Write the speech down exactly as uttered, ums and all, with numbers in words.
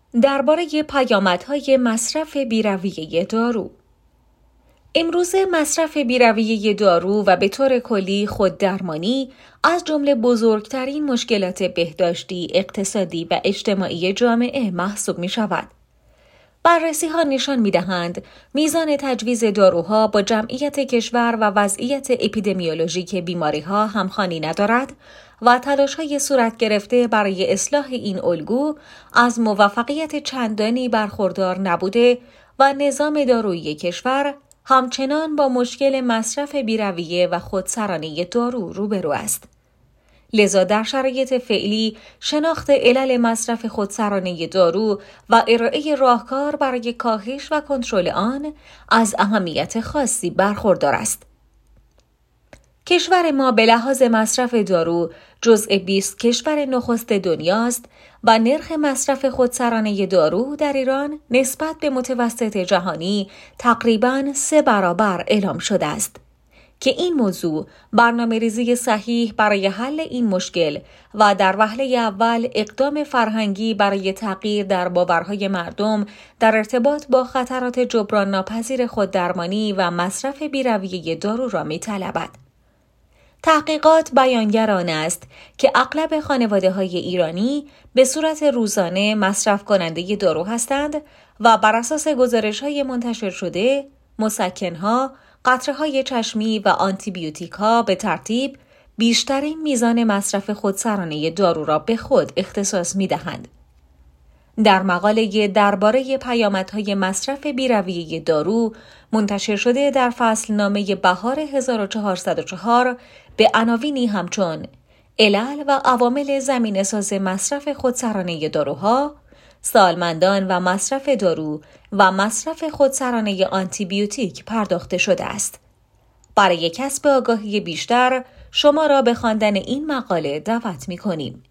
درباره پیامدهای مصرف بی‌رویه دارو. امروزه مصرف بی‌رویه دارو و به طور کلی خوددرمانی از جمله بزرگترین مشکلات بهداشتی، اقتصادی و اجتماعی جامعه محسوب می شود. بررسی ها نشان می دهند میزان تجویز داروها با جمعیت کشور و وضعیت اپیدمیولوژیک بیماری ها همخوانی ندارد و تلاش های صورت گرفته برای اصلاح این الگو از موفقیت چندانی برخوردار نبوده و نظام دارویی کشور همچنان با مشکل مصرف بی‌رویه و خودسرانه دارو روبرو است. لذا در شرایط فعلی شناخت علل مصرف خودسرانه دارو و ارائه راهکار برای کاهش و کنترل آن از اهمیت خاصی برخوردار است. کشور ما به لحاظ مصرف دارو جزء بیست کشور نخست دنیاست و نرخ مصرف خودسرانه دارو در ایران نسبت به متوسط جهانی تقریباً سه برابر اعلام شده است. که این موضوع برنامه‌ریزی صحیح برای حل این مشکل و در وهله اول اقدام فرهنگی برای تغییر در باورهای مردم در ارتباط با خطرات جبران ناپذیر خوددرمانی و مصرف بی‌رویه دارو را می‌طلبد. تحقیقات بیانگر آن است که اغلب خانواده‌های ایرانی به صورت روزانه مصرف کننده دارو هستند و بر اساس گزارش‌های منتشر شده، مسکن‌ها، قطره‌های چشمی و آنتیبیوتیک‌ها به ترتیب بیشترین میزان مصرف خودسرانه دارو را به خود اختصاص می‌دهند. در مقاله درباره پیامدهای مصرف بی‌رویه دارو منتشر شده در فصلنامه بهار هزار و چهارصد و چهار به عناوینی همچون علل و عوامل زمینه‌ساز مصرف خودسرانه داروها، سالمندان و مصرف دارو و مصرف خودسرانه آنتیبیوتیک پرداخته شده است. برای کسب آگاهی بیشتر شما را به خواندن این مقاله دعوت می‌کنیم.